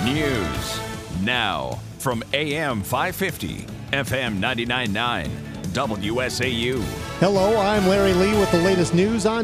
News now from AM 550, FM 99.9, WSAU. Hello, I'm Larry Lee with the latest news on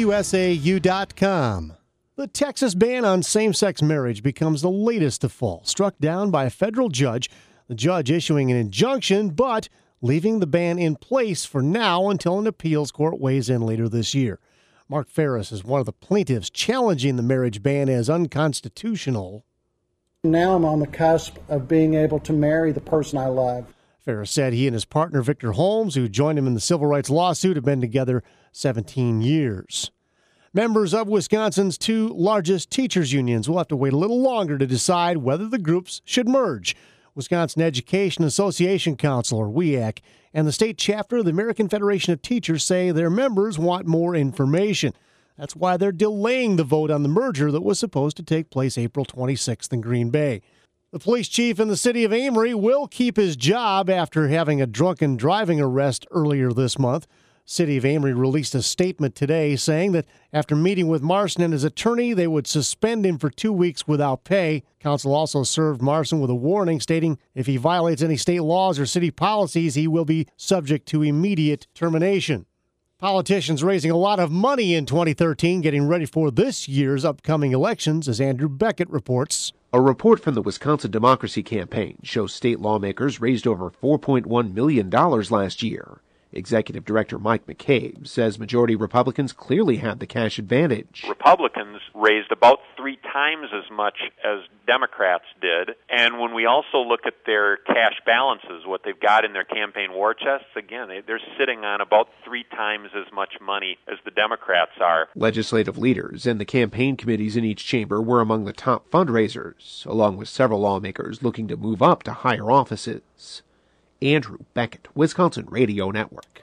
WSAU.com. The Texas ban on same-sex marriage becomes the latest to fall, struck down by a federal judge, the judge issuing an injunction, but leaving the ban in place for now until an appeals court weighs in later this year. Mark Ferris is one of the plaintiffs challenging the marriage ban as unconstitutional. Now I'm on the cusp of being able to marry the person I love. Ferris said he and his partner, Victor Holmes, who joined him in the civil rights lawsuit, have been together 17 years. Members of Wisconsin's two largest teachers' unions will have to wait a little longer to decide whether the groups should merge. Wisconsin Education Association Council, or WEAC, and the state chapter of the American Federation of Teachers say their members want more information. That's why they're delaying the vote on the merger that was supposed to take place April 26th in Green Bay. The police chief in the city of Amory will keep his job after having a drunken driving arrest earlier this month. City of Amory released a statement today saying that after meeting with Marson and his attorney, they would suspend him for 2 weeks without pay. Council also served Marson with a warning stating if he violates any state laws or city policies, he will be subject to immediate termination. Politicians raising a lot of money in 2013, getting ready for this year's upcoming elections, as Andrew Beckett reports. A report from the Wisconsin Democracy Campaign shows state lawmakers raised over $4.1 million last year. Executive Director Mike McCabe says majority Republicans clearly had the cash advantage. Republicans raised about 3 times as much as Democrats did. And when we also look at their cash balances, what they've got in their campaign war chests, again, they're sitting on about 3 times as much money as the Democrats are. Legislative leaders and the campaign committees in each chamber were among the top fundraisers, along with several lawmakers looking to move up to higher offices. Andrew Beckett, Wisconsin Radio Network.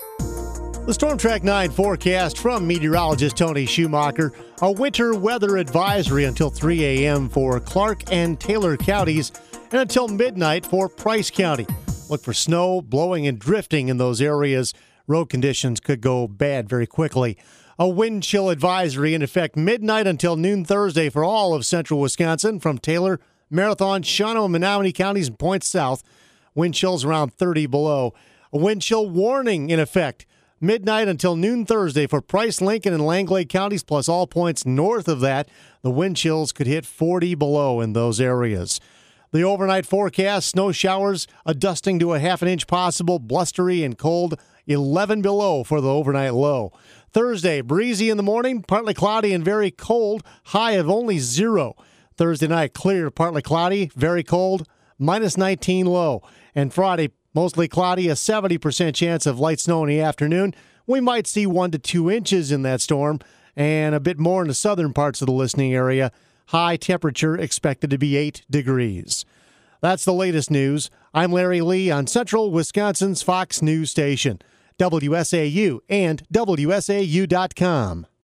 The Storm Track 9 forecast from meteorologist Tony Schumacher. A winter weather advisory until 3 a.m. for Clark and Taylor counties and until midnight for Price County. Look for snow, blowing, and drifting in those areas. Road conditions could go bad very quickly. A wind chill advisory in effect midnight until noon Thursday for all of central Wisconsin from Taylor, Marathon, Shawano, and Menominee counties and points south. Wind chills around 30 below. A wind chill warning in effect midnight until noon Thursday for Price, Lincoln, and Langley counties, plus all points north of that. The wind chills could hit 40 below in those areas. The overnight forecast, snow showers, a dusting to a half an inch possible, blustery and cold, 11 below for the overnight low. Thursday, breezy in the morning, partly cloudy and very cold, high of only 0. Thursday night, clear, partly cloudy, very cold, minus 19 low. And Friday, mostly cloudy, a 70% chance of light snow in the afternoon. We might see 1 to 2 inches in that storm and a bit more in the southern parts of the listening area. High temperature expected to be 8 degrees. That's the latest news. I'm Larry Lee on Central Wisconsin's Fox News Station, WSAU and WSAU.com.